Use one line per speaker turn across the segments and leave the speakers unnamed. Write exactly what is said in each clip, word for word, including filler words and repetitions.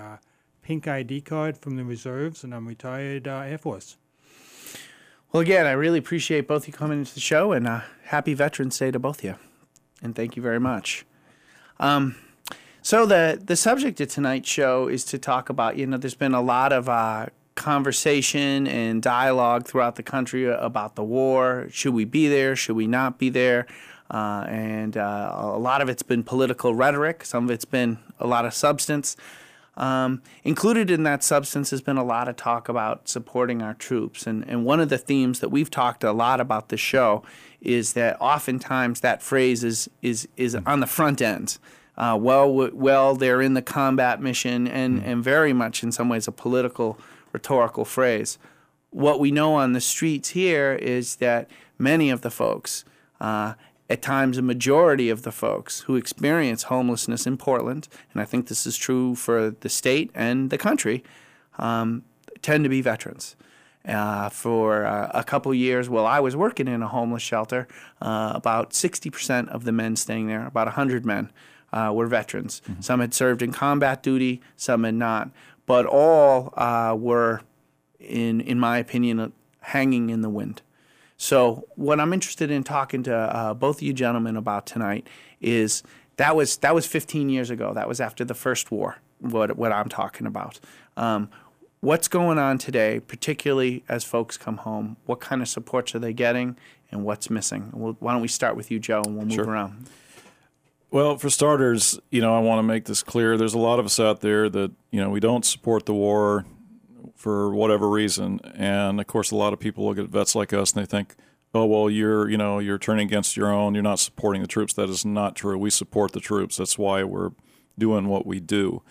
uh, pink I D card from the reserves, and I'm retired uh, Air Force.
Well, again, I really appreciate both of you coming into the show, and uh, happy Veterans Day to both of you. And thank you very much. Um, so the, the subject of tonight's show is to talk about, you know, there's been a lot of uh, conversation and dialogue throughout the country about the war. Should we be there? Should we not be there? Uh, and uh, a lot of it's been political rhetoric. Some of it's been a lot of substance. Um, included in that substance has been a lot of talk about supporting our troops. And, and one of the themes that we've talked a lot about this show is that oftentimes that phrase is is, is on the front end. Uh, well, well, they're in the combat mission, and, and very much in some ways a political, rhetorical phrase. What we know on the streets here is that many of the folks, uh, at times a majority of the folks who experience homelessness in Portland, and I think this is true for the state and the country, um, tend to be veterans. Uh, for uh, a couple years while I was working in a homeless shelter, uh, about sixty percent of the men staying there, about one hundred men, uh, were veterans. Mm-hmm. Some had served in combat duty, some had not, but all uh, were, in in my opinion, hanging in the wind. So what I'm interested in talking to uh, both of you gentlemen about tonight is that was that was fifteen years ago. That was after the first war, what what I'm talking about. Um, what's going on today, particularly as folks come home? What kind of supports are they getting, and what's missing? We'll, why don't we start with you, Joe, and we'll move
Sure.
around.
Well, for starters, you know, I want to make this clear. There's a lot of us out there that, you know, we don't support the war for whatever reason. And of course, a lot of people look at vets like us and they think, oh, well, you're, you know, you're turning against your own. You're not supporting the troops. That is not true. We support the troops. That's why we're doing what we do.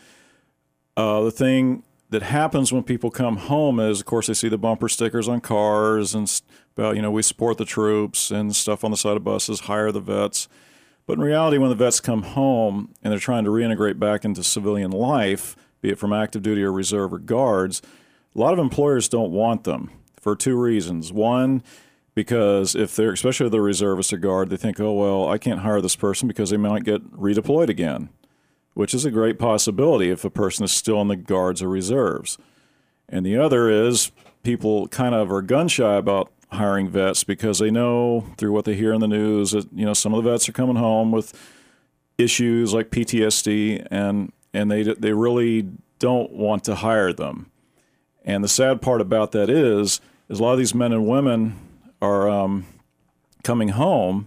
Uh, the thing that happens when people come home is, of course, they see the bumper stickers on cars and about, you know, we support the troops and stuff on the side of buses, hire the vets. But in reality, when the vets come home and they're trying to reintegrate back into civilian life, be it from active duty or reserve or guards, a lot of employers don't want them for two reasons. One, because if they're, especially if they're reservist or guard, they think, oh, well, I can't hire this person because they might get redeployed again, which is a great possibility if a person is still in the guards or reserves. And the other is people kind of are gun shy about hiring vets because they know through what they hear in the news that, you know, some of the vets are coming home with issues like P T S D, and and they they really don't want to hire them. And the sad part about that is, is a lot of these men and women are um, coming home,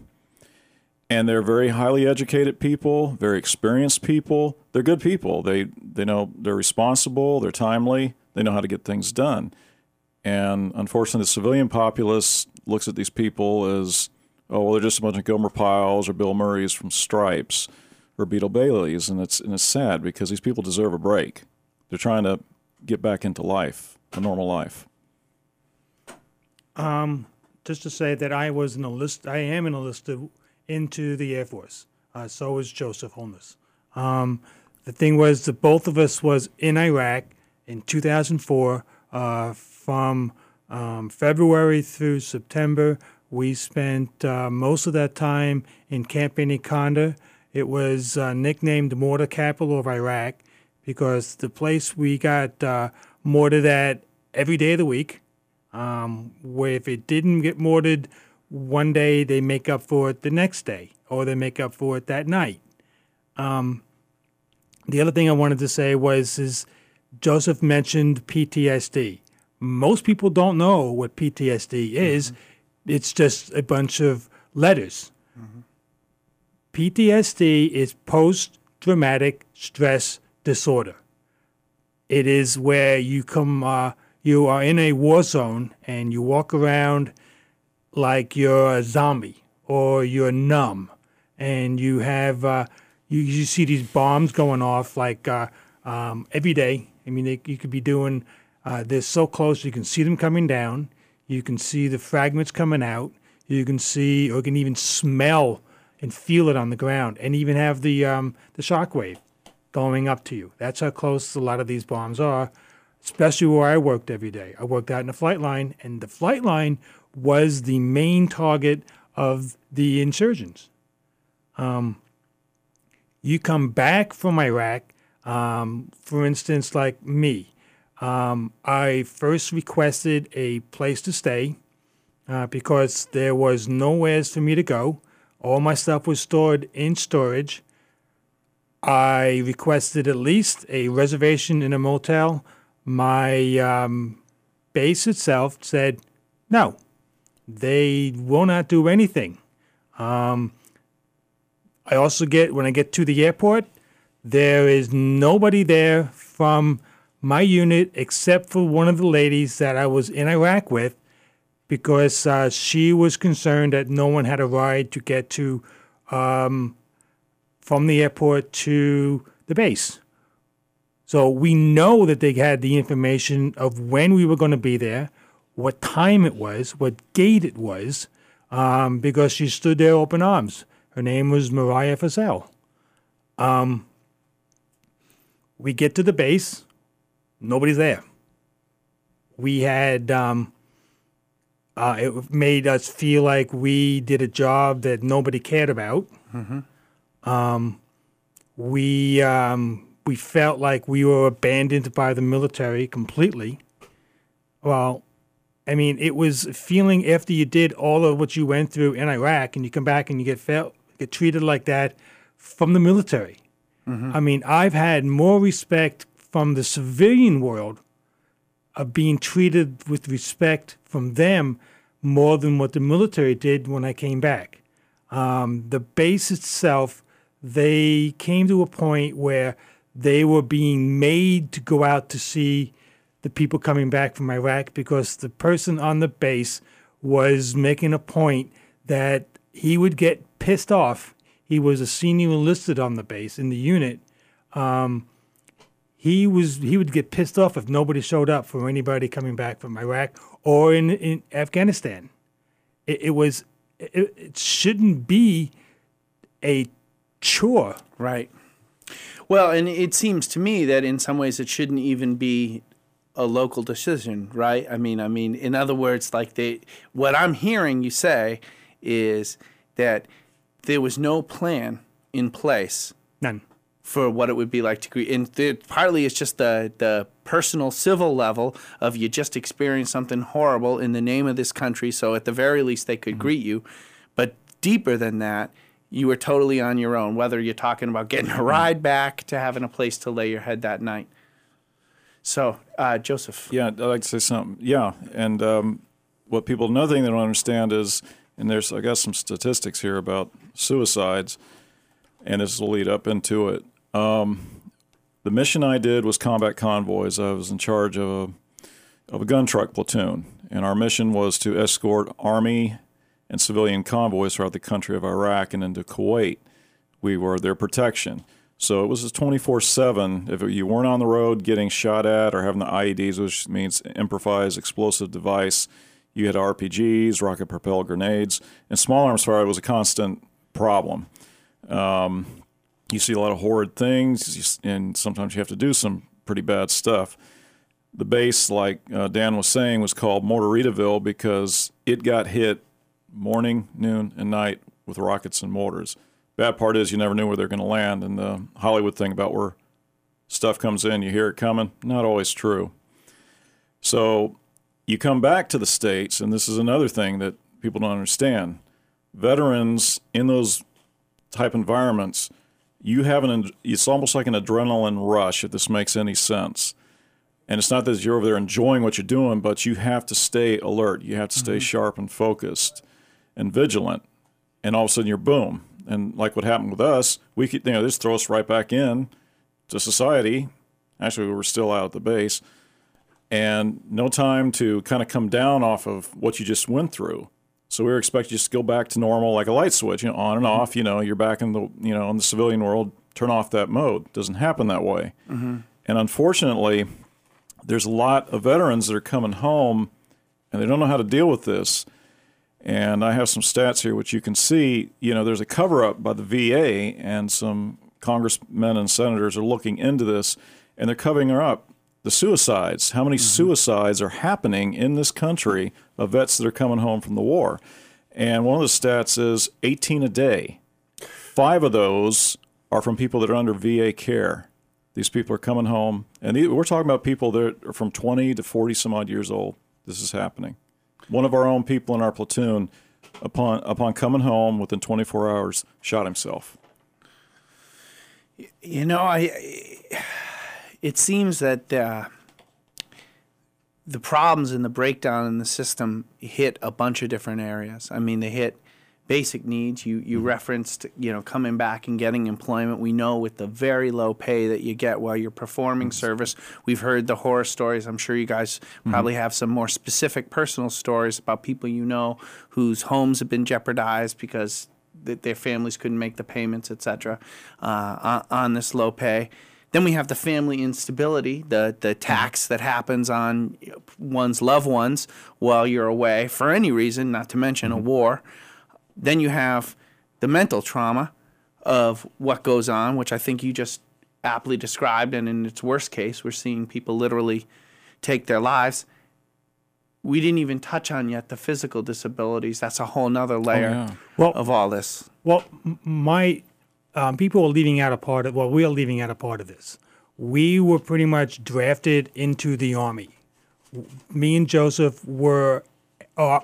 and they're very highly educated people, very experienced people. They're good people. They they know they're responsible, they're timely, they know how to get things done. And unfortunately, the civilian populace looks at these people as, oh, well, they're just a bunch of Gomer Pyles or Bill Murrays from Stripes or Beetle Baileys, and it's and it's sad because these people deserve a break. They're trying to get back into life, a normal life.
Um, just to say that I was enlisted, I am enlisted into the Air Force. Uh, so was Joseph Holness. Um, the thing was that both of us was in Iraq in two thousand four. Uh, from um, February through September, we spent uh, most of that time in Camp Anaconda. It was uh, nicknamed Mortar Capital of Iraq because the place we got uh, mortared at every day of the week. Um, where if it didn't get mortared one day, they make up for it the next day, or they make up for it that night. Um, the other thing I wanted to say was, is Joseph mentioned P T S D. Most people don't know what P T S D is. Mm-hmm. It's just a bunch of letters. Mm-hmm. P T S D is post-traumatic stress disorder. It is where you come, uh, you are in a war zone and you walk around like you're a zombie or you're numb, and you have uh, you, you see these bombs going off like uh, um, every day. I mean, they, you could be doing. Uh, they're so close you can see them coming down. You can see the fragments coming out. You can see, or you can even smell and feel it on the ground, and even have the um, the shockwave going up to you. That's how close a lot of these bombs are, especially where I worked every day. I worked out in the flight line, and the flight line was the main target of the insurgents. Um, you come back from Iraq, Um, for instance, like me, um, I first requested a place to stay uh, because there was nowhere for me to go. All my stuff was stored in storage. I requested at least a reservation in a motel. My um, base itself said, no, they will not do anything. Um, I also get, when I get to the airport, there is nobody there from my unit except for one of the ladies that I was in Iraq with, because uh, she was concerned that no one had a ride to get to um, from the airport to the base. So we know that they had the information of when we were going to be there, what time it was, what gate it was, um, because she stood there open arms. Her name was Mariah Fassel. Um, we get to the base, nobody's there. We had... Um, Uh, it made us feel like we did a job that nobody cared about. Mm-hmm. Um, we um, we felt like we were abandoned by the military completely. Well, I mean, it was a feeling after you did all of what you went through in Iraq, and you come back and you get felt get treated like that from the military. Mm-hmm. I mean, I've had more respect from the civilian world of being treated with respect from them more than what the military did when I came back. Um, the base itself, they came to a point where they were being made to go out to see the people coming back from Iraq, because the person on the base was making a point that he would get pissed off. He was a senior enlisted on the base in the unit. Um, He was he would get pissed off if nobody showed up for anybody coming back from Iraq or in, in Afghanistan. It, it was it, it shouldn't be a chore.
Right. Well, and it seems to me that in some ways it shouldn't even be a local decision, right? I mean, I mean, in other words, like they, what I'm hearing you say is that there was no plan in place.
None.
For what it would be like to greet. And the, partly it's just the, the personal civil level of you just experienced something horrible in the name of this country, so at the very least they could mm-hmm. greet you. But deeper than that, you were totally on your own, whether you're talking about getting a ride back to having a place to lay your head that night. So, uh, Joseph.
Yeah, I'd like to say something. Yeah, and um, what people, another thing they don't understand is, and there's, I guess, some statistics here about suicides, and this will lead up into it. Um, the mission I did was combat convoys. I was in charge of a, of a gun truck platoon, and our mission was to escort Army and civilian convoys throughout the country of Iraq and into Kuwait. We were their protection. So it was a twenty-four seven. If you weren't on the road getting shot at or having the I E Ds, which means improvised explosive device, you had R P Gs, rocket-propelled grenades, and small arms fire was a constant problem. Um, You see a lot of horrid things, and sometimes you have to do some pretty bad stuff. The base, like uh, Dan was saying, was called Mortaritaville because it got hit morning, noon, and night with rockets and mortars. Bad part is you never knew where they're going to land, and the Hollywood thing about where stuff comes in, you hear it coming, not always true. So you come back to the States, and this is another thing that people don't understand. Veterans in those type environments, you have an, it's almost like an adrenaline rush, if this makes any sense. And it's not that you're over there enjoying what you're doing, but you have to stay alert. You have to stay mm-hmm. sharp and focused and vigilant. And all of a sudden you're boom. And like what happened with us, we could, you know, just throw us right back in to society. Actually, we were still out at the base. And no time to kind of come down off of what you just went through. So we were expected just to go back to normal, like a light switch, you know, on and off. You know, you're back in the, you know, in the civilian world. Turn off that mode. Doesn't happen that way. Mm-hmm. And unfortunately, there's a lot of veterans that are coming home, and they don't know how to deal with this. And I have some stats here, which you can see. You know, there's a cover-up by the V A, and some congressmen and senators are looking into this, and they're covering up the suicides. How many mm-hmm. suicides are happening in this country of vets that are coming home from the war? And one of the stats is eighteen a day. Five of those are from people that are under V A care. These people are coming home, and the- we're talking about people that are from twenty to forty some odd years old. This is happening. One of our own people in our platoon, upon upon coming home within twenty-four hours, shot himself.
You know, I. It seems that uh, the problems and the breakdown in the system hit a bunch of different areas. I mean, they hit basic needs. You you referenced, you know, coming back and getting employment. We know with the very low pay that you get while you're performing service. We've heard the horror stories. I'm sure you guys probably mm-hmm. have some more specific personal stories about people you know whose homes have been jeopardized because th- their families couldn't make the payments, et cetera, uh, on, on this low pay. Then we have the family instability, the the tax that happens on one's loved ones while you're away for any reason, not to mention mm-hmm. a war. Then you have the mental trauma of what goes on, which I think you just aptly described, and in its worst case, we're seeing people literally take their lives. We didn't even touch on yet the physical disabilities. That's a whole nother layer oh, yeah. well, of all this.
Well, my um, people are leaving out a part of, well, we are leaving out a part of this. We were pretty much drafted into the Army. Me and Joseph were, are,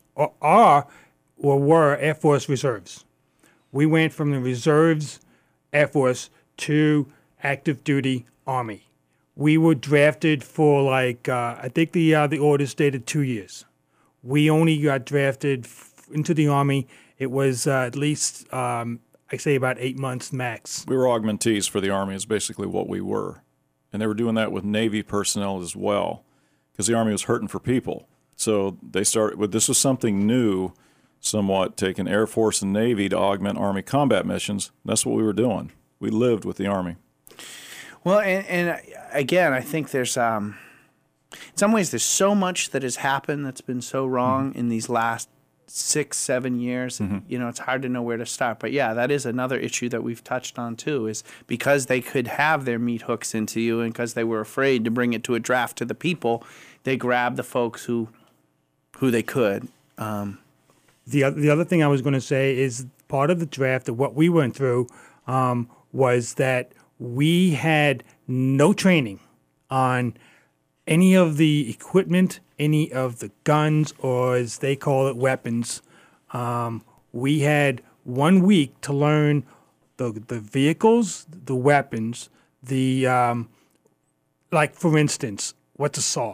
are or were Air Force Reserves. We went from the Reserves Air Force to active duty Army. We were drafted for like, uh, I think the uh, the order stated two years. We only got drafted f- into the Army. It was uh, at least, um, I say about eight months max.
We were augmentees for the Army is basically what we were. And they were doing that with Navy personnel as well because the Army was hurting for people. So they started with, this was something new, somewhat taking Air Force and Navy to augment Army combat missions. That's what we were doing. We lived with the Army.
Well, and, and again, I think there's, um, in some ways, there's so much that has happened that's been so wrong mm-hmm. in these last six, seven years. Mm-hmm. You know, it's hard to know where to start. But yeah, that is another issue that we've touched on too, is because they could have their meat hooks into you and because they were afraid to bring it to a draft to the people, they grabbed the folks who, who they could. Um,
The other, the other thing I was going to say is part of the draft of what we went through um, was that we had no training on any of the equipment, any of the guns, or as they call it, weapons. Um, we had one week to learn the the vehicles, the weapons, the um, like for instance, what's a saw?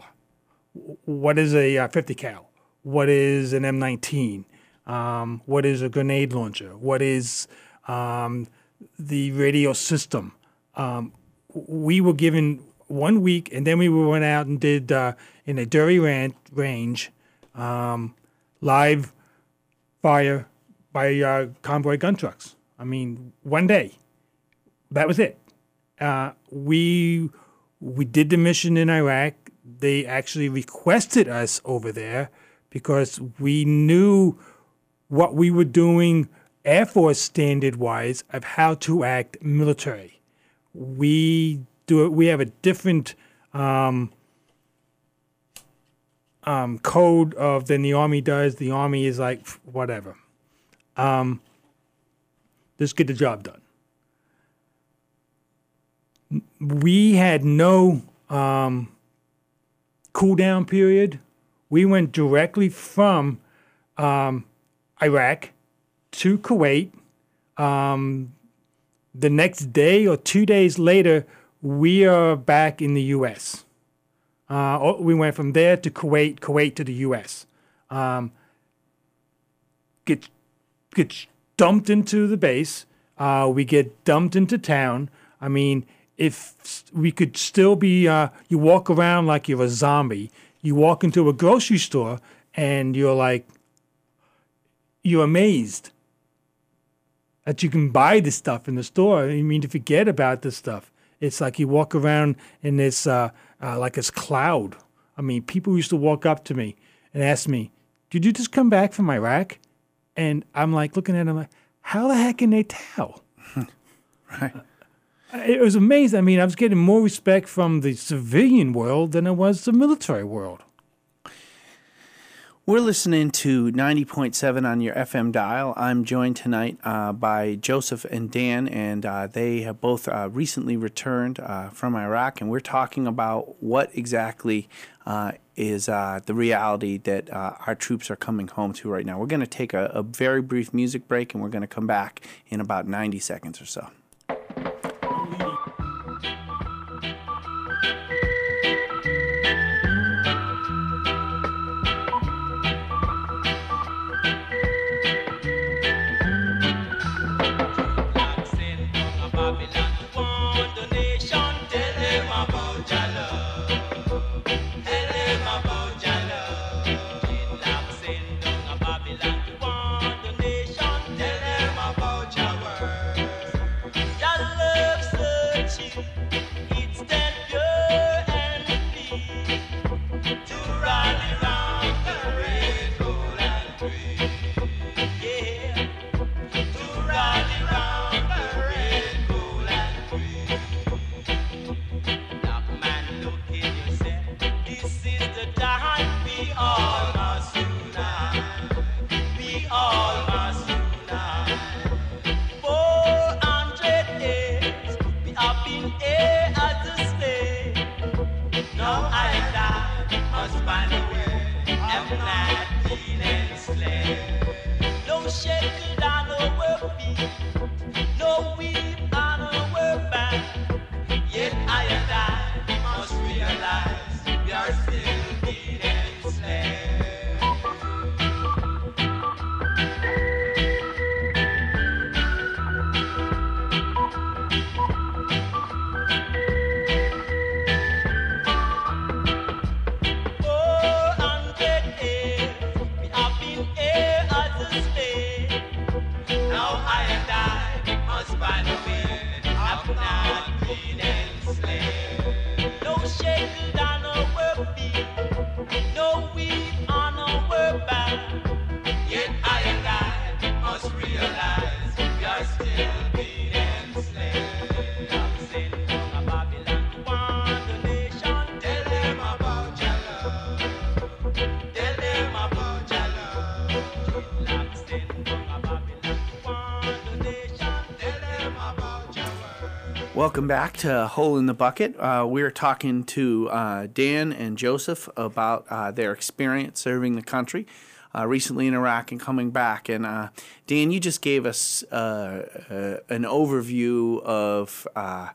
What is a uh, fifty cal? What is an M nineteen? Um, what is a grenade launcher? What is um, the radio system? Um, we were given one week, and then we went out and did uh, in a Derry ran- range um, live fire by uh, convoy gun trucks. I mean, one day. That was it. Uh, we we did the mission in Iraq. They actually requested us over there because we knew what we were doing Air Force standard-wise of how to act military. We do it. We have a different um, um, code of than the Army does. The Army is like whatever. Um, just get the job done. We had no um, cool down period. We went directly from um, Iraq to Kuwait. Um, the next day or two days later, we are back in the U S. Uh, we went from there to Kuwait, Kuwait to the U S. Um, get get dumped into the base. Uh, we get dumped into town. I mean, if we could still be, uh, you walk around like you're a zombie. You walk into a grocery store and you're like, you're amazed that you can buy this stuff in the store. I mean, to forget about this stuff. It's like you walk around in this, uh, uh, like this cloud. I mean, people used to walk up to me and ask me, did you just come back from Iraq? And I'm like, looking at them like, how the heck can they tell?
Right.
It was amazing. I mean, I was getting more respect from the civilian world than it was the military world.
We're listening to ninety point seven on your F M dial. I'm joined tonight uh, by Joseph and Dan, and uh, they have both uh, recently returned uh, from Iraq, and we're talking about what exactly uh, is uh, the reality that uh, our troops are coming home to right now. We're going to take a, a very brief music break, and we're going to come back in about ninety seconds or so. Welcome back to Hole in the Bucket. Uh, we're talking to uh, Dan and Joseph about uh, their experience serving the country uh, recently in Iraq and coming back. And uh, Dan, you just gave us uh, uh, an overview of, uh,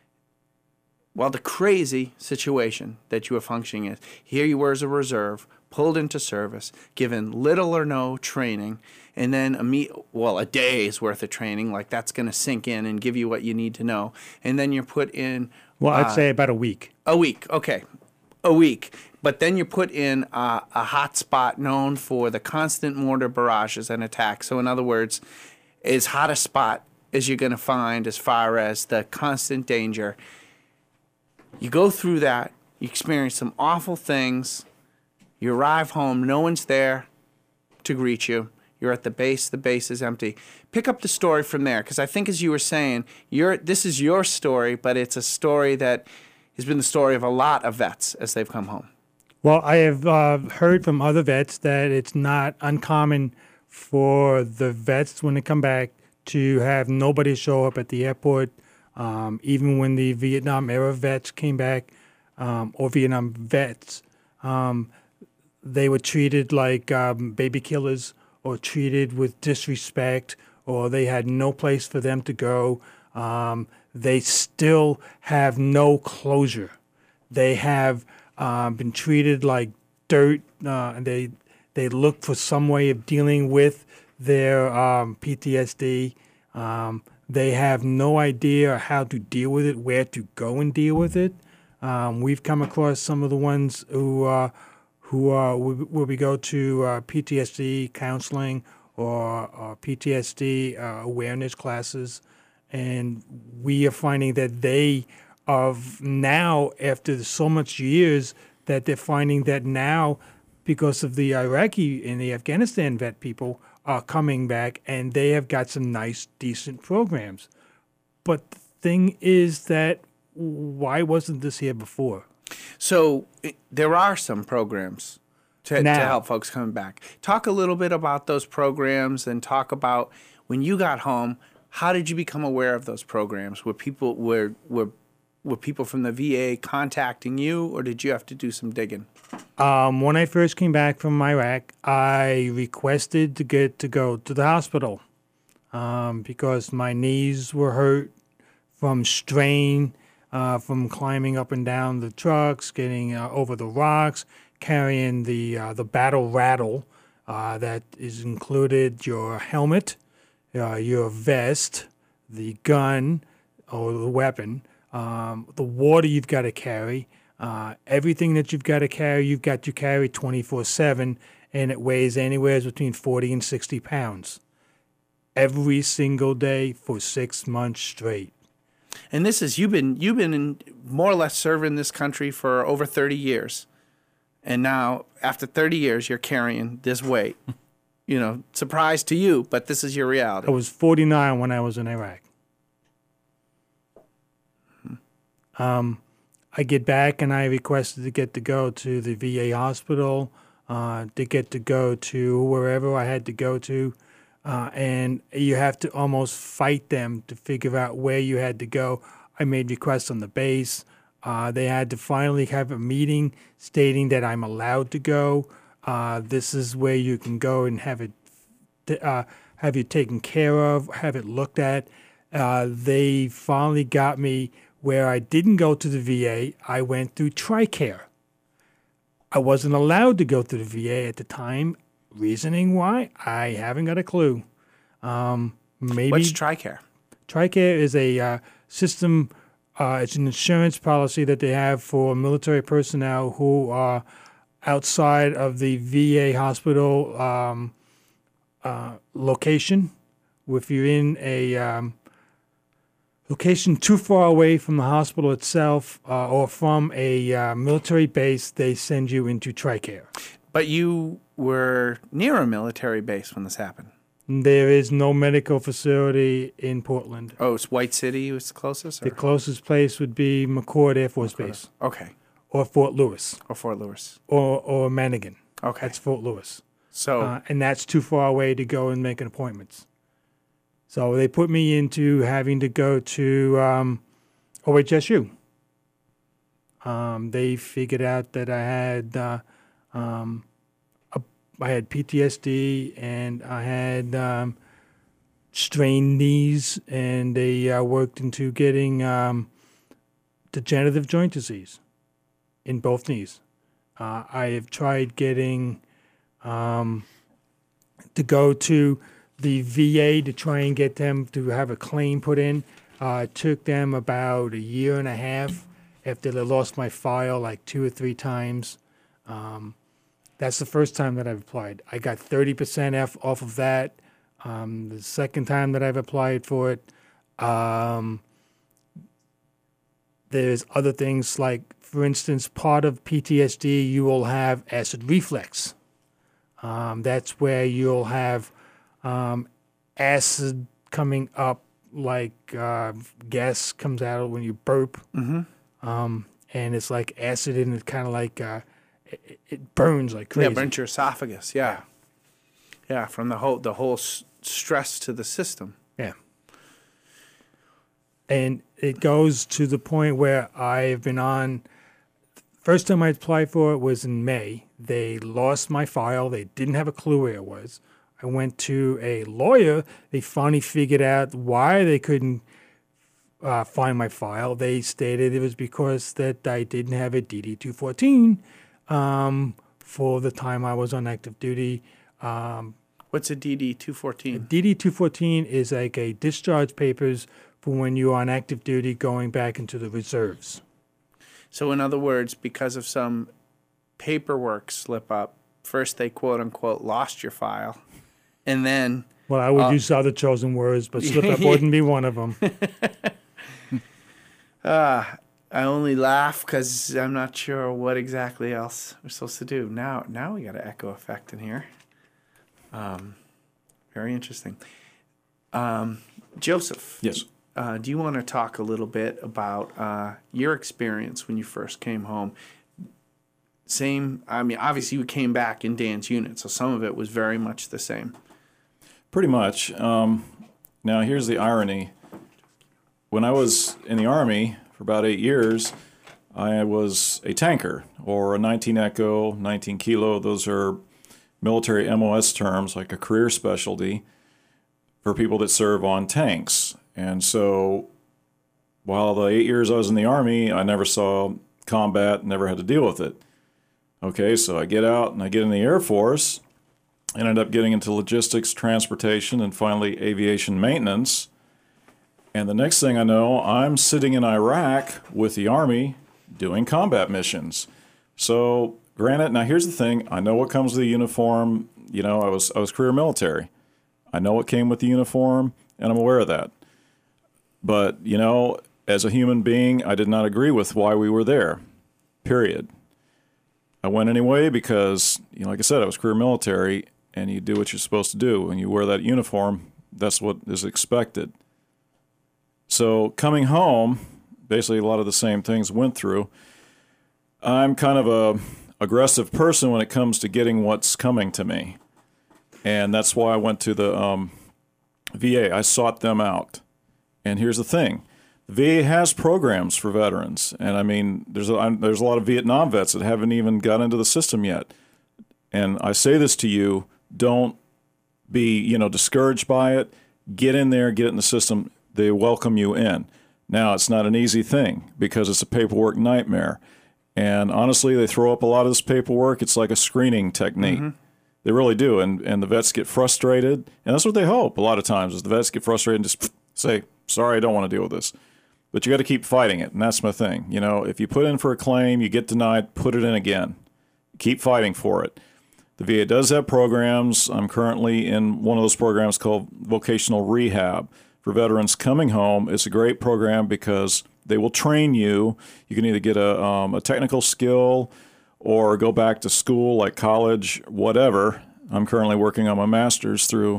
well, the crazy situation that you were functioning in. Here you were as a reserve, pulled into service, given little or no training, and then a me well a day's worth of training, like that's going to sink in and give you what you need to know, and then you're put in.
Well, I'd
uh,
say about a week.
A week, okay, a week. But then you're put in uh, a hot spot known for the constant mortar barrages and attacks. So in other words, as hot a spot as you're going to find as far as the constant danger. You go through that. You experience some awful things. You arrive home. No one's there to greet you. You're at the base. The base is empty. Pick up the story from there, because I think, as you were saying, you're, this is your story, but it's a story that has been the story of a lot of vets as they've come home.
Well, I have uh, heard from other vets that it's not uncommon for the vets, when they come back, to have nobody show up at the airport. Um, even when the Vietnam-era vets came back, um, or Vietnam vets, um, they were treated like um, baby killers, or treated with disrespect, or they had no place for them to go. Um, they still have no closure. They have um, been treated like dirt, uh, and they they look for some way of dealing with their um, P T S D. Um, they have no idea how to deal with it, where to go and deal with it. Um, we've come across some of the ones who uh, who uh, where we go to uh, P T S D counseling or, or P T S D uh, awareness classes, and we are finding that they of now, after so much years, that they're finding that now, because of the Iraqi and the Afghanistan vet people are coming back, and they have got some nice, decent programs. But the thing is that why wasn't this here before?
So there are some programs. to, to
Now.
help folks coming back. Talk a little bit about those programs and talk about when you got home, how did you become aware of those programs? Were people were were were people from the V A contacting you, or did you have to do some digging?
Um, when I first came back from Iraq, I requested to get to go to the hospital um, because my knees were hurt from strain, uh, from climbing up and down the trucks, getting uh, over the rocks, carrying the uh, the battle rattle uh, that is included your helmet, uh, your vest, the gun or the weapon, um, the water you've got to carry. Uh, everything that you've got to carry, you've got to carry twenty-four seven, and it weighs anywhere between forty and sixty pounds every single day for six months straight.
And this is you've been you've been in, more or less serving this country for over thirty years, and now after thirty years, you're carrying this weight. You know, surprise to you, but this is your reality.
I was forty-nine when I was in Iraq. Um. I get back and I requested to get to go to the V A hospital, uh, to get to go to wherever I had to go to. Uh, and you have to almost fight them to figure out where you had to go. I made requests on the base. Uh, they had to finally have a meeting stating that I'm allowed to go. Uh, this is where you can go and have it, uh, have it taken care of, have it looked at. Uh, they finally got me where I didn't go to the V A. I went through TRICARE. I wasn't allowed to go to the V A at the time. Reasoning why? I haven't got a clue. Um, maybe
What's TRICARE?
TRICARE is a uh, system. Uh, it's an insurance policy that they have for military personnel who are outside of the V A hospital um, uh, location. If you're in a um, location too far away from the hospital itself uh, or from a uh, military base, they send you into TRICARE.
But you were near a military base when this happened.
There is no medical facility in Portland.
Oh, it's White City was the closest? Or?
The closest place would be McCord Air Force Base
Okay.
or Fort Lewis
Or Fort Lewis.
or, or Manigan.
Okay.
That's Fort Lewis.
So,
Uh, and that's too far away to go and make an appointments. So they put me into having to go to um, O H S U. Um, they figured out that I had uh, um, a, I had P T S D and I had um, strained knees, and they uh, worked into getting um, degenerative joint disease in both knees. Uh, I have tried getting um, to go to the V A to try and get them to have a claim put in. Uh, it took them about a year and a half after they lost my file like two or three times. Um, that's the first time that I've applied. I got thirty percent off, off of that. Um, the second time that I've applied for it, um, there's other things like, for instance, part of P T S D, you will have acid reflux. Um, that's where you'll have um, acid coming up, like uh, gas comes out when you burp.
mm-hmm.
Um, and it's like acid, and it's kind of like uh, it, it burns like
yeah,
crazy.
burnt your esophagus. Yeah. Yeah, from the whole the whole s- stress to the system.
Yeah. And it goes to the point where I've been on. First time I applied for it was in May. They lost my file. They didn't have a clue where it was. I went to a lawyer. They finally figured out why they couldn't uh, find my file. They stated it was because that I didn't have a D D two fourteen um, for the time I was on active duty. Um,
What's a D D two fourteen?
D D two fourteen is like a discharge papers for when you're on active duty going back into the reserves.
So in other words, because of some paperwork slip up, first they quote unquote lost your file, and then
Well, I would
Uh,
use other chosen words, but slip up wouldn't be one of them.
uh, I only laugh because I'm not sure what exactly else we're supposed to do. Now, now we got an echo effect in here. Um, very interesting. Um, Joseph.
Yes.
Uh, do you want to talk a little bit about uh, your experience when you first came home? same. I mean, obviously you came back in Dan's unit, so some of it was very much the same.
Pretty much. Um, now, here's the irony. When I was in the Army for about eight years, I was a tanker, or a nineteen Echo, nineteen Kilo. Those are military M O S terms, like a career specialty for people that serve on tanks. And so while the eight years I was in the Army, I never saw combat, never had to deal with it. Okay, so I get out and I get in the Air Force, and end up getting into logistics, transportation, and finally aviation maintenance. And the next thing I know, I'm sitting in Iraq with the Army doing combat missions. So, granted, now here's the thing. I know what comes with the uniform. You know, I was I was career military. I know what came with the uniform, and I'm aware of that. But, you know, as a human being, I did not agree with why we were there, period. I went anyway because, you know, like I said, I was career military, and you do what you're supposed to do. When you wear that uniform, that's what is expected. So coming home, basically a lot of the same things went through. I'm kind of a aggressive person when it comes to getting what's coming to me. And that's why I went to the um, V A. I sought them out. And here's the thing. The V A has programs for veterans. And I mean, there's a, I'm, there's a lot of Vietnam vets that haven't even got into the system yet. And I say this to you, don't be, you know, discouraged by it. Get in there, get it in the system. They welcome you in. Now, it's not an easy thing because it's a paperwork nightmare. And honestly, they throw up a lot of this paperwork. It's like a screening technique. Mm-hmm. They really do. And and the vets get frustrated. And that's what they hope a lot of times is the vets get frustrated and just say, sorry, I don't want to deal with this. But you got to keep fighting it. And that's my thing. You know, if you put in for a claim, you get denied, put it in again. Keep fighting for it. The V A does have programs. I'm currently in one of those programs called vocational rehab for veterans coming home. It's a great program because they will train you. You can either get a, um, a technical skill or go back to school like college, whatever. I'm currently working on my master's through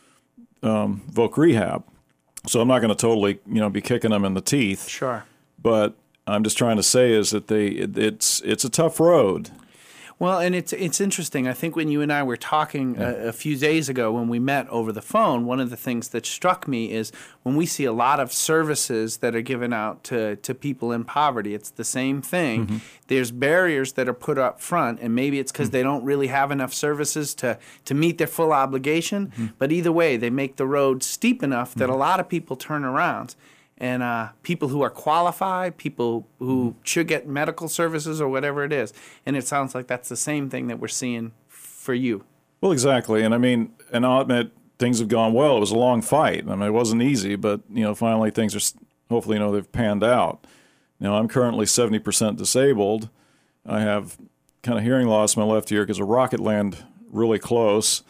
um, Voc Rehab. So I'm not going to totally, you know, be kicking them in the teeth.
Sure.
But I'm just trying to say is that they it, it's it's a tough road.
Well, and it's it's interesting. I think when you and I were talking yeah. a, a few days ago when we met over the phone, one of the things that struck me is when we see a lot of services that are given out to, to people in poverty, it's the same thing. Mm-hmm. There's barriers that are put up front, and maybe it's because mm-hmm. they don't really have enough services to, to meet their full obligation. Mm-hmm. But either way, they make the road steep enough that mm-hmm. a lot of people turn around. And uh, people who are qualified, people who should get medical services or whatever it is. And it sounds like that's the same thing that we're seeing for you.
Well, exactly. And I mean, and I'll admit things have gone well. It was a long fight. I mean, it wasn't easy, but, you know, finally things are, hopefully, you know, they've panned out. Now, I'm currently seventy percent disabled. I have kind of hearing loss in my left ear because a rocket landed really close.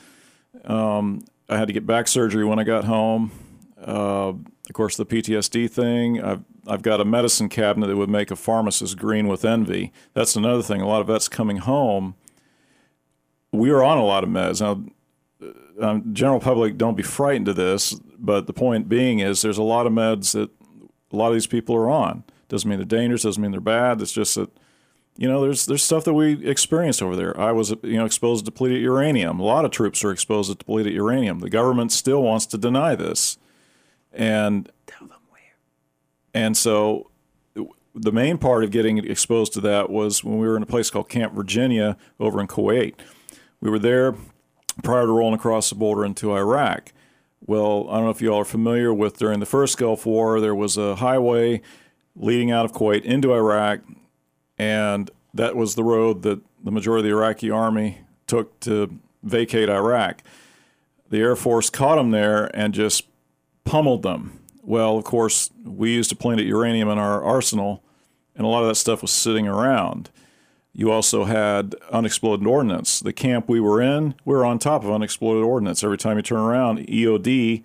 Um, I had to get back surgery when I got home. Uh, Of course, the P T S D thing, I've, I've got a medicine cabinet that would make a pharmacist green with envy. That's another thing. A lot of vets coming home, we are on a lot of meds. Now, um, general public, don't be frightened of this, but the point being is there's a lot of meds that a lot of these people are on. Doesn't mean they're dangerous, doesn't mean they're bad. It's just that, you know, there's there's stuff that we experienced over there. I was, you know, exposed to depleted uranium. A lot of troops are exposed to depleted uranium. The government still wants to deny this. And tell them where. And so the main part of getting exposed to that was when we were in a place called Camp Virginia over in Kuwait. We were there prior to rolling across the border into Iraq. Well, I don't know if you all are familiar with during the first Gulf War, there was a highway leading out of Kuwait into Iraq, and that was the road that the majority of the Iraqi army took to vacate Iraq. The Air Force caught them there and just pummeled them. Well, of course, we used depleted uranium in our arsenal, and a lot of that stuff was sitting around. You also had unexploded ordnance. The camp we were in, we were on top of unexploded ordnance. Every time you turn around, E O D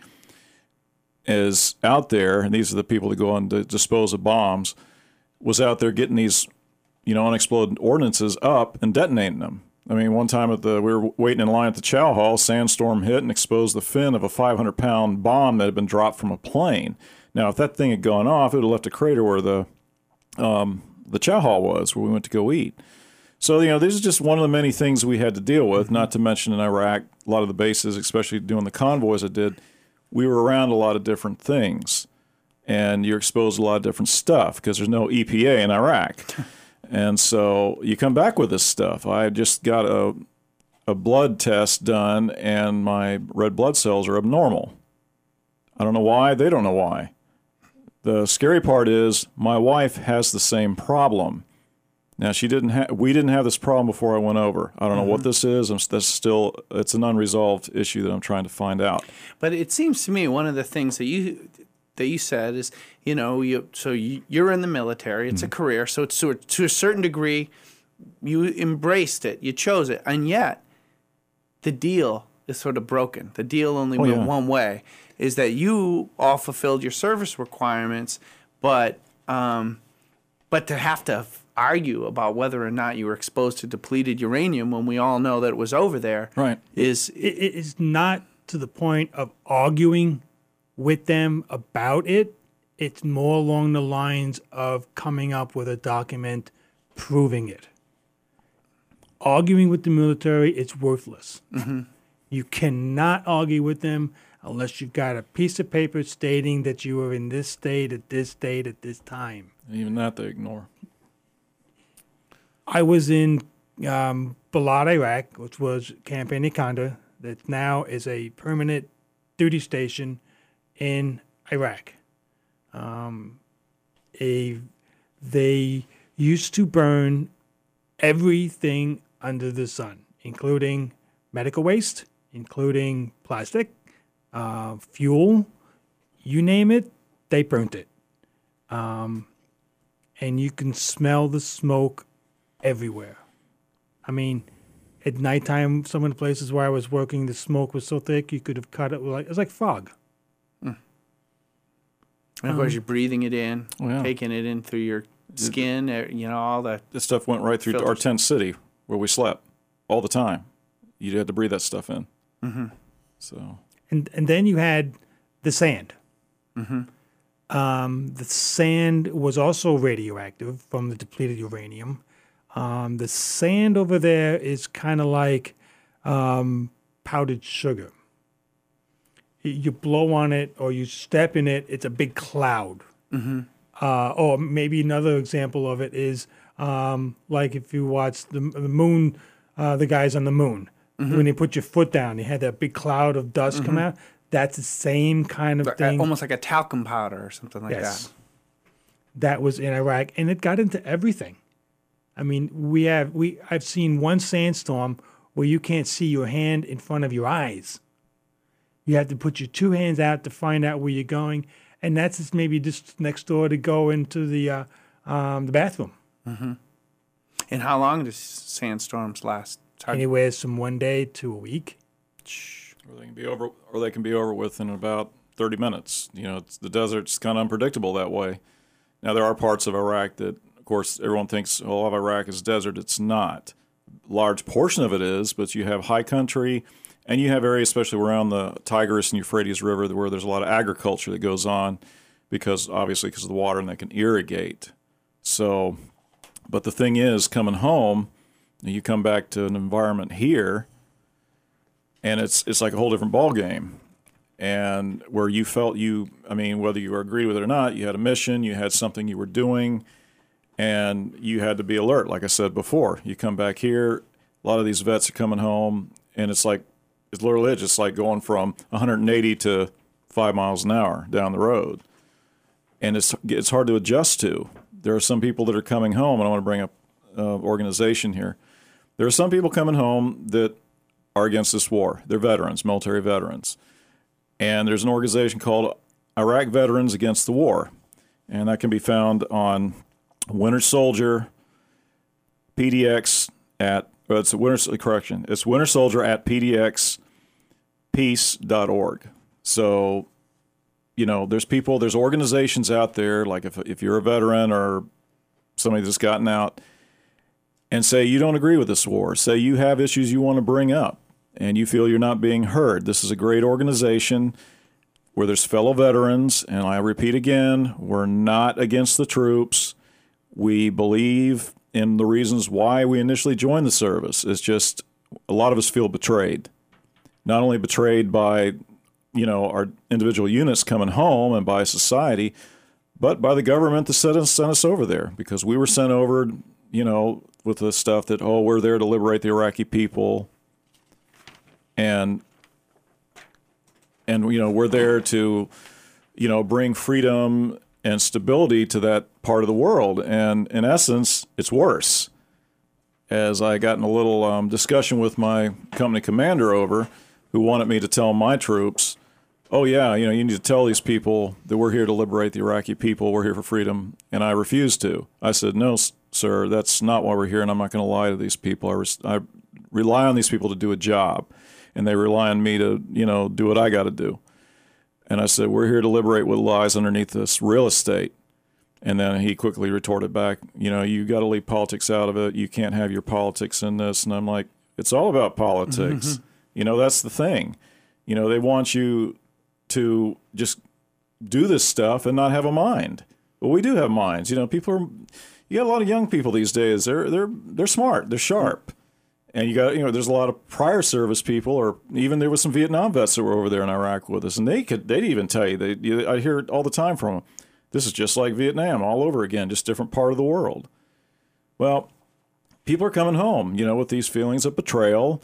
is out there, and these are the people that go on to dispose of bombs, was out there getting these, you know, unexploded ordnances up and detonating them. I mean, one time at the we were waiting in line at the chow hall, sandstorm hit and exposed the fin of a five hundred pound bomb that had been dropped from a plane. Now, if that thing had gone off, it would have left a crater where the um, the chow hall was, where we went to go eat. So, you know, this is just one of the many things we had to deal with, not to mention in Iraq, a lot of the bases, especially doing the convoys I did, we were around a lot of different things. And you're exposed to a lot of different stuff because there's no E P A in Iraq. And so you come back with this stuff. I just got a, a blood test done, and my red blood cells are abnormal. I don't know why. They don't know why. The scary part is my wife has the same problem. Now, she didn't ha- we didn't have this problem before I went over. I don't know mm-hmm. what this is. I'm, that's still, it's an unresolved issue that I'm trying to find out.
But it seems to me one of the things that you that you said is, you know, you so you, you're in the military. It's mm-hmm. a career. So it's, to, to a certain degree, you embraced it. You chose it. And yet, the deal is sort of broken. The deal only oh, went yeah. one way, is that you all fulfilled your service requirements, but um, but to have to argue about whether or not you were exposed to depleted uranium when we all know that it was over there
right.
is
it, it is not to the point of arguing with them about it. It's more along the lines of coming up with a document proving it. Arguing with the military, it's worthless.
Mm-hmm.
You cannot argue with them unless you've got a piece of paper stating that you were in this state at this date at this time.
Even that they ignore.
I was in um, Balad, Iraq, which was Camp Anaconda, that now is a permanent duty station in Iraq. Um, a, they used to burn everything under the sun, including medical waste, including plastic, uh, fuel, you name it, they burnt it. Um, and you can smell the smoke everywhere. I mean, at nighttime, some of the places where I was working, the smoke was so thick you could have cut it with like, it was like fog.
Mm. And of course, um, you're breathing it in,
oh, yeah.
taking it in through your skin, you know, all that.
This stuff went right through filters. Our tent city where we slept all the time. You had to breathe that stuff in.
Mm-hmm.
So,
and and then you had the sand.
Mm-hmm.
Um, the sand was also radioactive from the depleted uranium. Um, the sand over there is kind of like um, powdered sugar. You blow on it or you step in it, it's a big cloud.
Mm-hmm.
Uh, or maybe another example of it is um, like if you watch the, the moon, uh, the guys on the moon. Mm-hmm. When they put your foot down, they had that big cloud of dust mm-hmm. come out. That's the same kind of
but,
thing.
Almost like a talcum powder or something like
yes.
that.
That was in Iraq, and it got into everything. I mean, we have we I've seen one sandstorm where you can't see your hand in front of your eyes. You have to put your two hands out to find out where you're going, and that's just maybe just next door to go into the uh, um, the bathroom.
Mm-hmm. And how long do sandstorms last?
Anywhere from one day to a week.
Or they can be over, or they can be over with in about thirty minutes. You know, it's, the desert's kind of unpredictable that way. Now there are parts of Iraq that, of course, everyone thinks all of Iraq is desert. It's not. A large portion of it is, but you have high country, and you have areas, especially around the Tigris and Euphrates River, where there's a lot of agriculture that goes on, because obviously because of the water, and they can irrigate. So, but the thing is, coming home, you come back to an environment here, and it's it's like a whole different ball game. And where you felt you, I mean, whether you agree with it or not, you had a mission, you had something you were doing, and you had to be alert. Like I said before, you come back here, a lot of these vets are coming home, and it's like, it's literally just like going from one hundred eighty to five miles an hour down the road. And it's it's hard to adjust to. There are some people that are coming home, and I want to bring up uh, organization here. There are some people coming home that are against this war. They're veterans, military veterans. And there's an organization called Iraq Veterans Against the War. And that can be found on Winter Soldier P D X at, well, it's a Winter, correction, it's Winter Soldier at P D X peace dot org. So, you know, there's people, there's organizations out there, like if if you're a veteran or somebody that's gotten out, and say you don't agree with this war, say you have issues you want to bring up, and you feel you're not being heard. This is a great organization where there's fellow veterans, and I repeat again, we're not against the troops. We believe and the reasons why we initially joined the service is just a lot of us feel betrayed. Not only betrayed by, you know, our individual units coming home and by society, but by the government that sent us, sent us over there, because we were sent over, you know, with the stuff that, oh, we're there to liberate the Iraqi people. And, and you know, we're there to, you know, bring freedom and stability to that part of the world. And in essence, it's worse. As I got in a little um, discussion with my company commander over, who wanted me to tell my troops, oh, yeah, you know, you need to tell these people that we're here to liberate the Iraqi people, we're here for freedom, and I refused to. I said, no, sir, that's not why we're here, and I'm not going to lie to these people. I, res- I rely on these people to do a job, and they rely on me to, you know, do what I got to do. And I said, we're here to liberate what lies underneath this real estate. And then he quickly retorted back, you know, you got to leave politics out of it. You can't have your politics in this. And I'm like, it's all about politics. Mm-hmm. You know, that's the thing. You know, they want you to just do this stuff and not have a mind. But we do have minds. You know, people are, you got a lot of young people these days. They're, they're, they're smart. They're sharp. And you got, you know, there's a lot of prior service people, or even there was some Vietnam vets that were over there in Iraq with us, and they could, they'd even tell you, they, I hear it all the time from them. This is just like Vietnam all over again, just different part of the world. Well, people are coming home, you know, with these feelings of betrayal,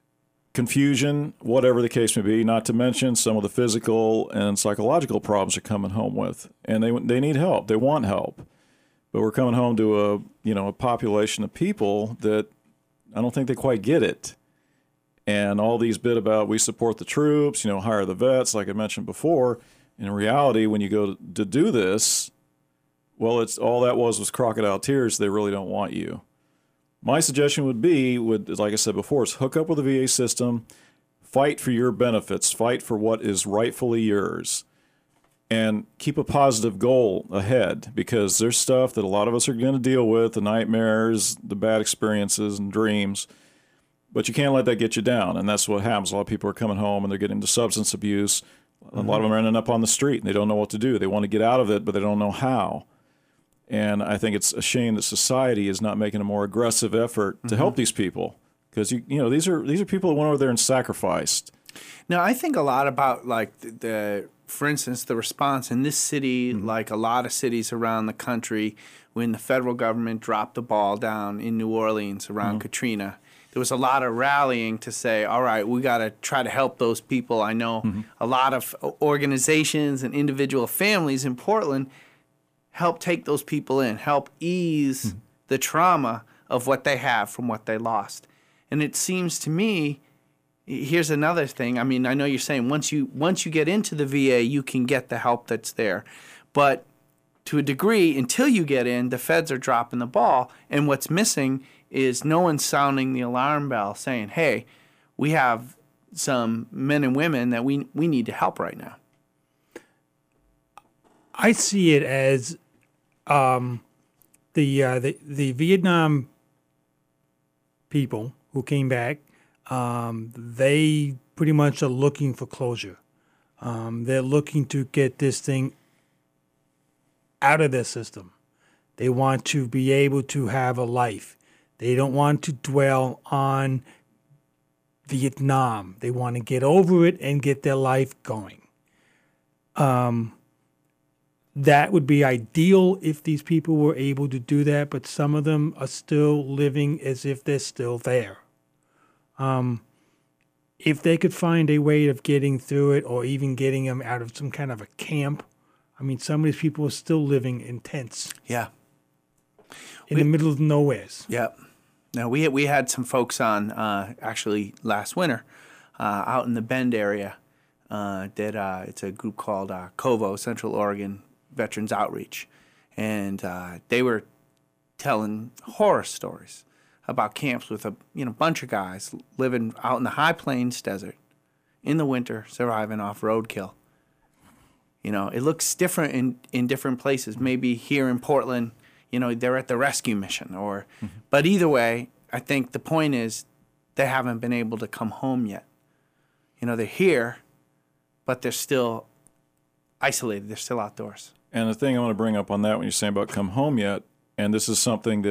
confusion, whatever the case may be, not to mention some of the physical and psychological problems they're coming home with. And they they need help. They want help. But we're coming home to a, you know, a population of people that I don't think they quite get it. And all these bit about we support the troops, you know, hire the vets, like I mentioned before. In reality, when you go to, to do this, well, it's all that was was crocodile tears. They really don't want you. My suggestion would be, would like I said before, is hook up with the V A system, fight for your benefits, fight for what is rightfully yours, and keep a positive goal ahead, because there's stuff that a lot of us are going to deal with, the nightmares, the bad experiences and dreams, but you can't let that get you down. And that's what happens. A lot of people are coming home and they're getting into substance abuse. A lot of them are ending up on the street and they don't know what to do. They want to get out of it, but they don't know how. And I think it's a shame that society is not making a more aggressive effort to mm-hmm. help these people, because you you know these are these are people that went over there and sacrificed.
Now, I think a lot about like the, the for instance, the response in this city, mm-hmm. like a lot of cities around the country, when the federal government dropped the ball down in New Orleans around mm-hmm. Katrina. There was a lot of rallying to say, all right, we got to try to help those people. I know mm-hmm. a lot of organizations and individual families in Portland help take those people in, help ease mm-hmm. the trauma of what they have from what they lost. And it seems to me, here's another thing. I mean, I know you're saying once you once you get into the V A, you can get the help that's there. But to a degree, until you get in, the feds are dropping the ball. And what's missing is no one sounding the alarm bell saying, hey, we have some men and women that we we need to help right now.
I see it as um, the, uh, the the Vietnam people who came back, um, they pretty much are looking for closure. Um, they're looking to get this thing out of their system. They want to be able to have a life. They don't want to dwell on Vietnam. They want to get over it and get their life going. Um, that would be ideal if these people were able to do that, but some of them are still living as if they're still there. Um, if they could find a way of getting through it, or even getting them out of some kind of a camp. I mean, some of these people are still living in tents.
Yeah.
In
we,
the middle of nowheres.
Yeah. Now, we, we had some folks on uh, actually last winter uh, out in the Bend area. Uh, that uh, it's a group called uh, COVO, Central Oregon Veterans Outreach. And uh, they were telling horror stories about camps with a you know bunch of guys living out in the high plains desert in the winter, surviving off roadkill. You know, it looks different in, in different places. Maybe here in Portland, you know, they're at the rescue mission, or, mm-hmm. but either way, I think the point is they haven't been able to come home yet. You know, they're here, but they're still isolated. They're still outdoors.
And the thing I want to bring up on that, when you're saying about come home yet, and this is something that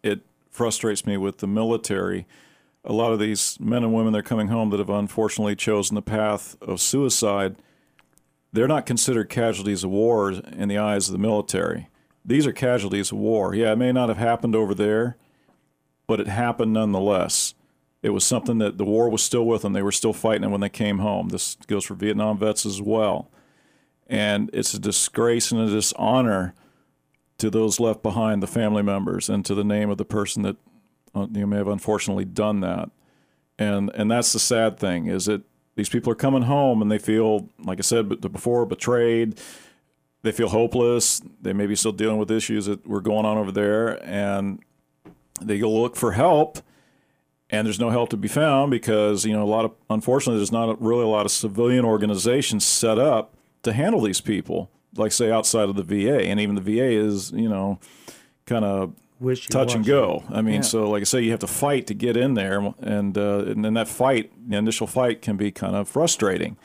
it frustrates me with the military. A lot of these men and women that are coming home that have unfortunately chosen the path of suicide, they're not considered casualties of war in the eyes of the military. These are casualties of war. Yeah, it may not have happened over there, but it happened nonetheless. It was something that the war was still with them. They were still fighting it when they came home. This goes for Vietnam vets as well. And it's a disgrace and a dishonor to those left behind, the family members, and to the name of the person that uh, you know, may have unfortunately done that. And and that's the sad thing, is that these people are coming home and they feel, like I said before, betrayed. They feel hopeless. They may be still dealing with issues that were going on over there, and they go look for help, and there's no help to be found because, you know, a lot of, unfortunately, there's not really a lot of civilian organizations set up to handle these people, like, say, outside of the V A. And even the V A is, you know, kind of touch and go. I mean, yeah. So like I say, you have to fight to get in there, and uh, and then that fight, the initial fight, can be kind of frustrating.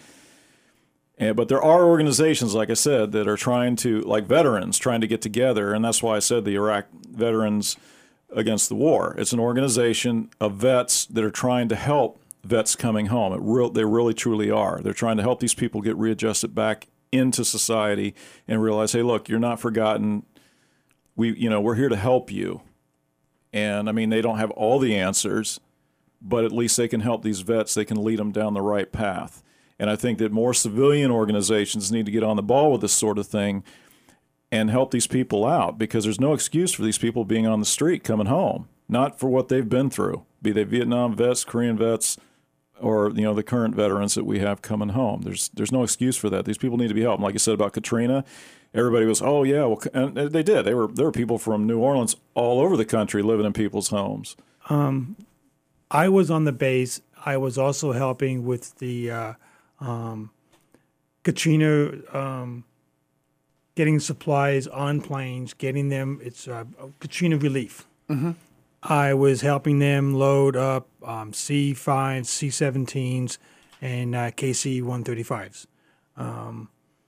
And, but there are organizations, like I said, that are trying to, like veterans, trying to get together, and that's why I said the Iraq Veterans Against the War. It's an organization of vets that are trying to help vets coming home. It real, they really, truly are. They're trying to help these people get readjusted back into society and realize, hey, look, you're not forgotten. We, you know, we're here to help you. And I mean, they don't have all the answers, but at least they can help these vets. They can lead them down the right path. And I think that more civilian organizations need to get on the ball with this sort of thing and help these people out, because there's no excuse for these people being on the street coming home, not for what they've been through, be they Vietnam vets, Korean vets, or, you know, the current veterans that we have coming home. There's there's no excuse for that. These people need to be helped. And like I said about Katrina, everybody was, oh yeah, well, and they did. They were there were people from New Orleans all over the country living in people's homes.
Um, I was on the base. I was also helping with the uh, um, Katrina, um, getting supplies on planes, getting them. It's uh, Katrina relief.
Mm-hmm.
I was helping them load up um, C fives, C seventeens, and uh, K C one thirty-fives. Um,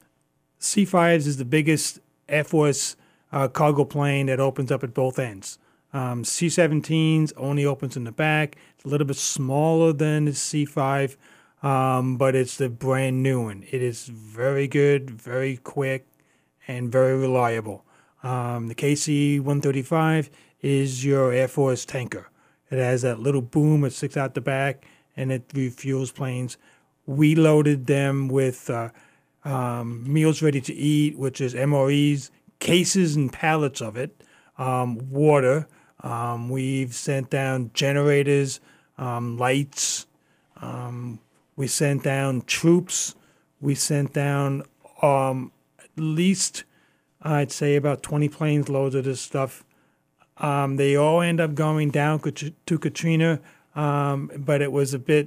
C fives is the biggest Air Force uh, cargo plane that opens up at both ends. Um, C seventeens only opens in the back. It's a little bit smaller than the C five, um, but it's the brand new one. It is very good, very quick, and very reliable. Um, the K C one thirty-five is your Air Force tanker. It has that little boom that sticks out the back, and it refuels planes. We loaded them with uh, um, meals ready to eat, which is M R Es, cases and pallets of it, um, water. Um, we've sent down generators, um, lights. Um, we sent down troops. We sent down um, at least, I'd say, about twenty planes loads of this stuff. Um, they all end up going down to Katrina, um, but it was a bit.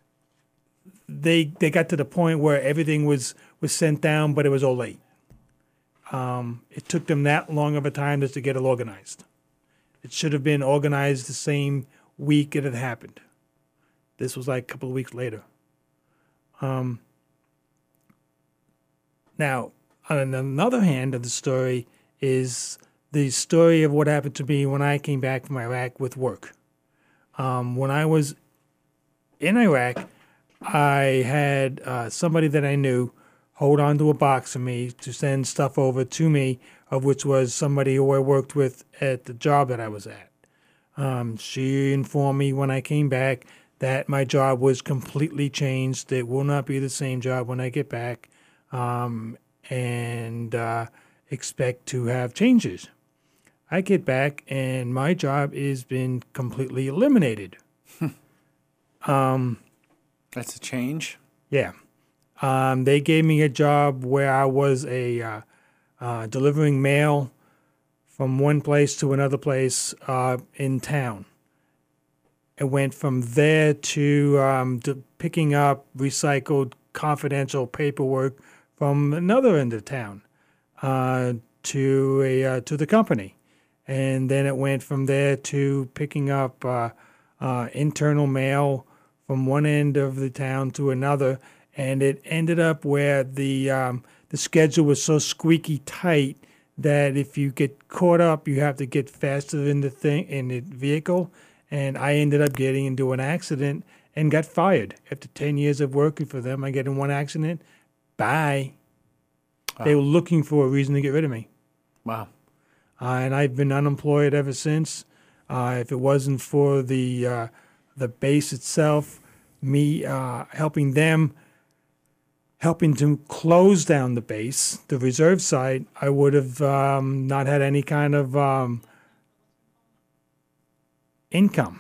They they got to the point where everything was, was sent down, but it was all late. Um, it took them that long of a time just to get it organized. It should have been organized the same week it had happened. This was like a couple of weeks later. Um, now, on another hand of the story is the story of what happened to me when I came back from Iraq with work. Um, when I was in Iraq, I had uh, somebody that I knew hold on to a box of me to send stuff over to me, of which was somebody who I worked with at the job that I was at. Um, she informed me when I came back that my job was completely changed. It will not be the same job when I get back, um, and uh, expect to have changes. I get back, and my job has been completely eliminated. um,
That's a change.
Yeah. Um, they gave me a job where I was a uh, uh, delivering mail from one place to another place uh, in town. It went from there to, um, to picking up recycled confidential paperwork from another end of town uh, to a uh, to the company. And then it went from there to picking up uh, uh, internal mail from one end of the town to another. And it ended up where the um, the schedule was so squeaky tight that if you get caught up, you have to get faster in the thing in the vehicle. And I ended up getting into an accident and got fired after ten years of working for them. I get in one accident, bye.
Wow.
They were looking for a reason to get rid of me.
Wow.
Uh, and I've been unemployed ever since. Uh, if it wasn't for the uh, the base itself, me uh, helping them, helping to close down the base, the reserve site, I would have um, not had any kind of um, income.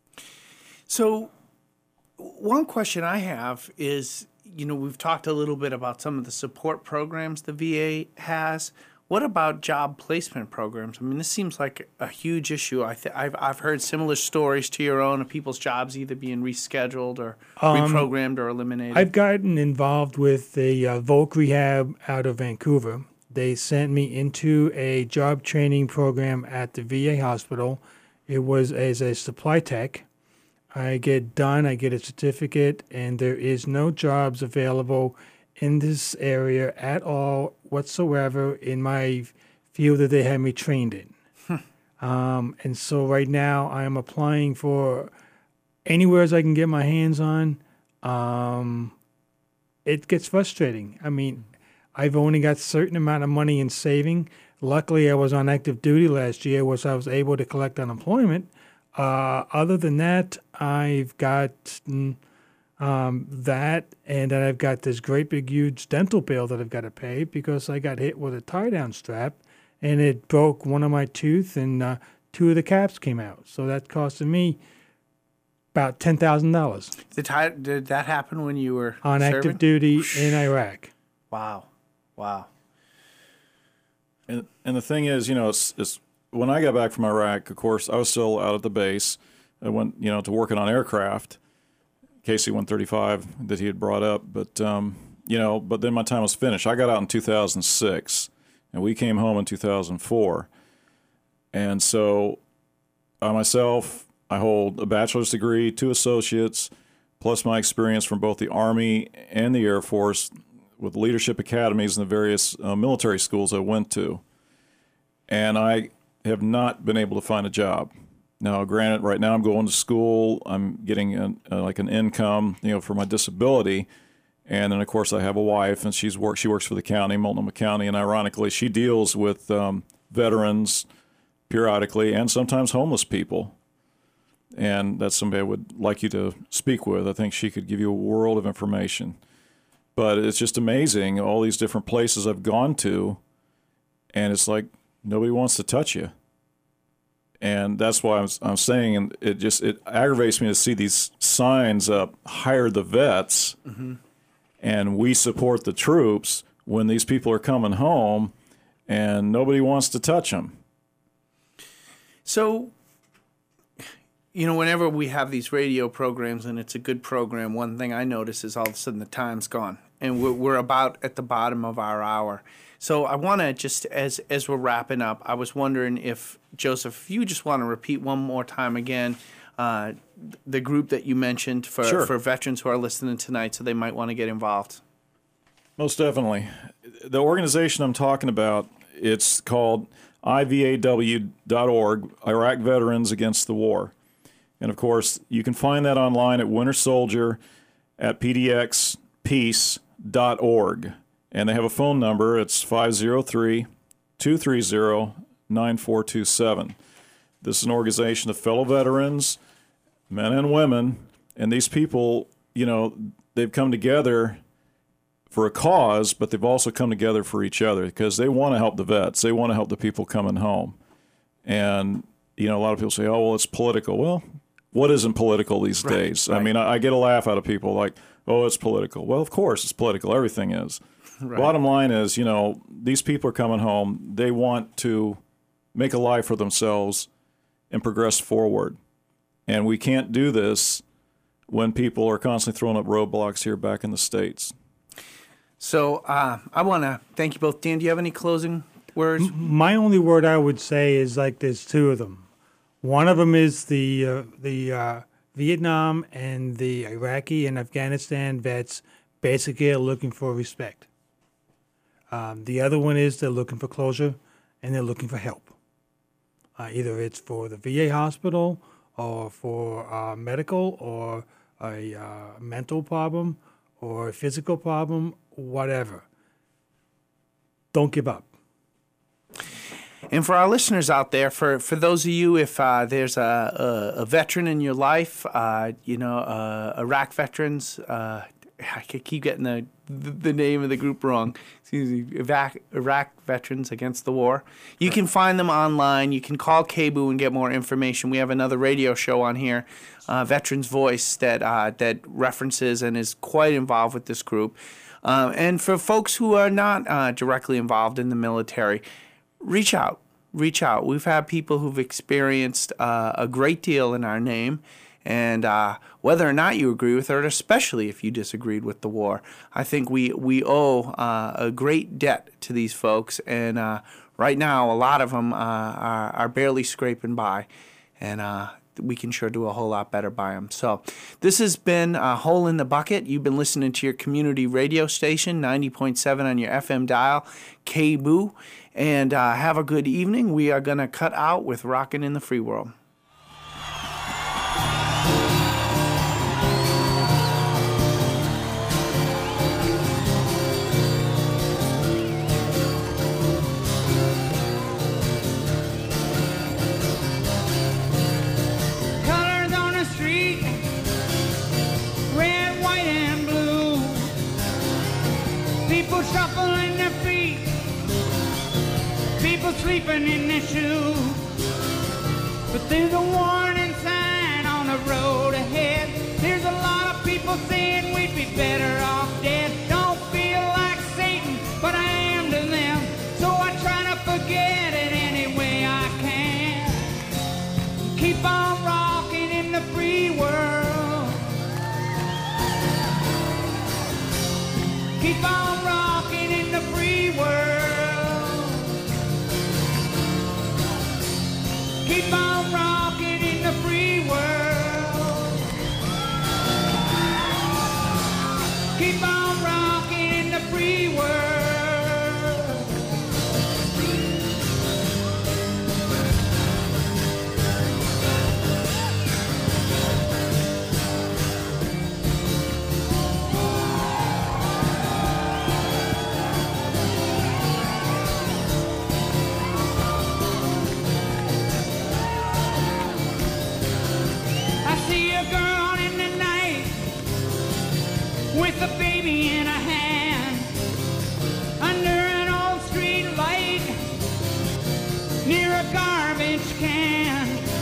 So, one question I have is, you know, we've talked a little bit about some of the support programs the V A has. What about job placement programs? I mean, this seems like a huge issue. I th- I've I've heard similar stories to your own of people's jobs either being rescheduled or
Um,
reprogrammed or eliminated.
I've gotten involved with the uh, Volk Rehab out of Vancouver. They sent me into a job training program at the V A hospital. It was as a supply tech. I get done, I get a certificate, and there is no jobs available in this area at all whatsoever in my field that they had me trained in. Um, and so right now I am applying for anywhere as I can get my hands on. Um, it gets frustrating. I mean, I've only got a certain amount of money in saving. Luckily, I was on active duty last year, which I was able to collect unemployment. Uh, other than that, I've got mm, um, that, and then I've got this great big huge dental bill that I've got to pay because I got hit with a tie-down strap, and it broke one of my teeth, and uh, two of the caps came out. So that costed me about ten thousand dollars
Did, ti- did that happen when you were
on
serving?
active duty in Iraq.
Wow. Wow.
And and the thing is, you know, it's, it's when I got back from Iraq, of course, I was still out at the base. I went, you know, to working on aircraft, K C one thirty-five that he had brought up. But, um, you know, but then my time was finished. I got out in two thousand six, and we came home in two thousand four. And so I myself, I hold a bachelor's degree, two associates, plus my experience from both the Army and the Air Force with leadership academies in the various uh, military schools I went to. And I have not been able to find a job. Now, granted, right now I'm going to school. I'm getting an, uh, like an income, you know, for my disability. And then, of course, I have a wife, and she's work, she works for the county, Multnomah County. And ironically, she deals with um, veterans periodically and sometimes homeless people. And that's somebody I would like you to speak with. I think she could give you a world of information. But it's just amazing, all these different places I've gone to, and it's like nobody wants to touch you. And that's why I'm, I'm saying, and it just it aggravates me to see these signs up, hire the vets, mm-hmm. and we support the troops when these people are coming home, and nobody wants to touch them.
So, you know, whenever we have these radio programs and it's a good program, one thing I notice is all of a sudden the time's gone. And we're, we're about at the bottom of our hour. So I want to just, as as we're wrapping up, I was wondering if, Joseph, if you just want to repeat one more time again uh, the group that you mentioned for,
Sure.
for veterans who are listening tonight so they might want to get involved.
Most definitely. The organization I'm talking about, it's called I V A W dot org, Iraq Veterans Against the War. And, of course, you can find that online at Winter Soldier at P D X peace dot org. And they have a phone number. It's five oh three, two three zero, nine four two seven. This is an organization of fellow veterans, men and women, and these people, you know, they've come together for a cause, but they've also come together for each other because they want to help the vets. They want to help the people coming home. And, you know, a lot of people say, oh, well, it's political. Well, what isn't political these
Right,
days?
right.
I mean, I, I get a laugh out of people like, oh, it's political. Well, of course it's political. Everything is.
Right.
Bottom line is, you know, these people are coming home. They want to make a life for themselves and progress forward. And we can't do this when people are constantly throwing up roadblocks here back in the States.
So uh, I want to thank you both. Dan, do you have any closing words?
My only word I would say is like there's two of them. One of them is the uh, the uh, Vietnam and the Iraqi and Afghanistan vets basically are looking for respect. Um, the other one is they're looking for closure, and they're looking for help. Uh, either it's for the V A hospital or for uh, medical or a uh, mental problem or a physical problem, whatever. Don't give up.
And for our listeners out there, for, for those of you, if uh, there's a, a, a veteran in your life, uh, you know, uh, Iraq veterans, uh, I keep getting the, the name of the group wrong. Excuse me, Iraq, Iraq Veterans Against the War. You can find them online. You can call K B O O and get more information. We have another radio show on here, uh, Veterans Voice, that uh, that references and is quite involved with this group. Uh, and for folks who are not uh, directly involved in the military, reach out. Reach out. We've had people who've experienced uh, a great deal in our name. And uh, whether or not you agree with it, especially if you disagreed with the war, I think we, we owe uh, a great debt to these folks. And uh, right now, a lot of them uh, are, are barely scraping by. And uh, we can sure do a whole lot better by them. So this has been a Hole in the Bucket. You've been listening to your community radio station, ninety point seven on your F M dial, K B O O. And uh, have a good evening. We are going to cut out with Rockin' in the Free World.
Shuffling their feet, people sleeping in their shoes. But there's a warning sign on the road ahead. There's a lot of people saying we'd be better off dead. Don't feel like Satan, but I am to them. So I try to forget it any way I can. Keep on rocking in the free world. Keep on rocking in the free world. Keep on rocking in the free world. Keep on rocking in the free world. With a baby in a hand, under an old street light, near a garbage can.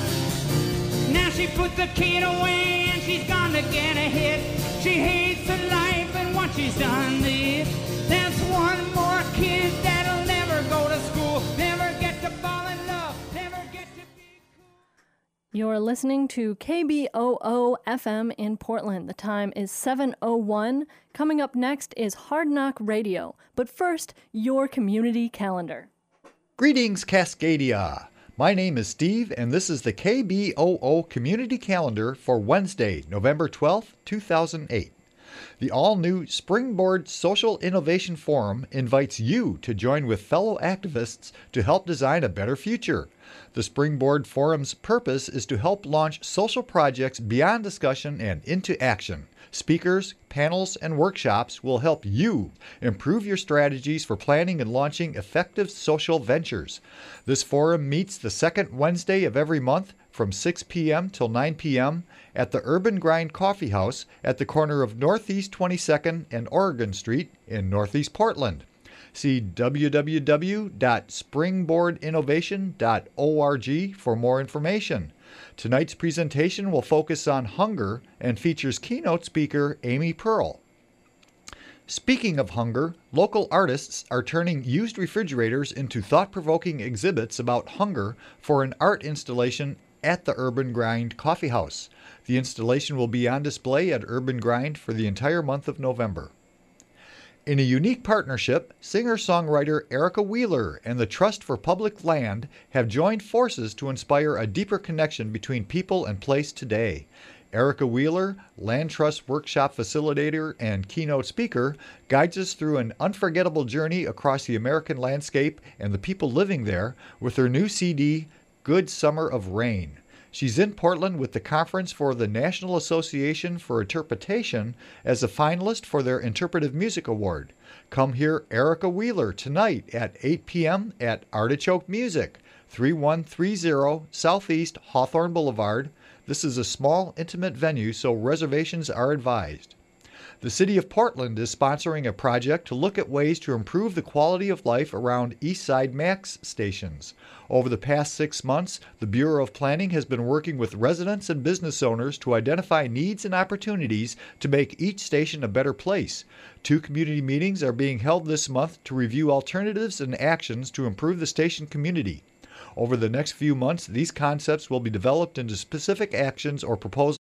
Now she put the kid away and she's gone to get a hit. She hates her life and what she's done this. That's one more kid that'll never go to school, never get to fall in love, never get to be cool.
You're listening to K B O O F M in Portland. The time is seven oh one. Coming up next is Hard Knock Radio. But first, your community calendar.
Greetings, Cascadia. My name is Steve, and this is the K B O O Community Calendar for Wednesday, November twelfth, two thousand eight. The all-new Springboard Social Innovation Forum invites you to join with fellow activists to help design a better future. The Springboard Forum's purpose is to help launch social projects beyond discussion and into action. Speakers, panels, and workshops will help you improve your strategies for planning and launching effective social ventures. This forum meets the second Wednesday of every month from six p.m. till nine p.m. at the Urban Grind Coffee House at the corner of Northeast twenty-second and Oregon Street in Northeast Portland. See w w w dot springboard innovation dot org for more information. Tonight's presentation will focus on hunger and features keynote speaker Amy Pearl. Speaking of hunger, local artists are turning used refrigerators into thought-provoking exhibits about hunger for an art installation at the Urban Grind Coffee House. The installation will be on display at Urban Grind for the entire month of November. In a unique partnership, singer-songwriter Erica Wheeler and the Trust for Public Land have joined forces to inspire a deeper connection between people and place today. Erica Wheeler, Land Trust Workshop Facilitator and keynote speaker, guides us through an unforgettable journey across the American landscape and the people living there with her new C D, Good Summer of Rain. She's in Portland with the Conference for the National Association for Interpretation as a finalist for their Interpretive Music Award. Come hear Erica Wheeler tonight at eight p.m. at Artichoke Music, thirty-one thirty Southeast Hawthorne Boulevard. This is a small, intimate venue, so reservations are advised. The City of Portland is sponsoring a project to look at ways to improve the quality of life around Eastside MAX stations. Over the past six months, the Bureau of Planning has been working with residents and business owners to identify needs and opportunities to make each station a better place. Two community meetings are being held this month to review alternatives and actions to improve the station community. Over the next few months, these concepts will be developed into specific actions or proposals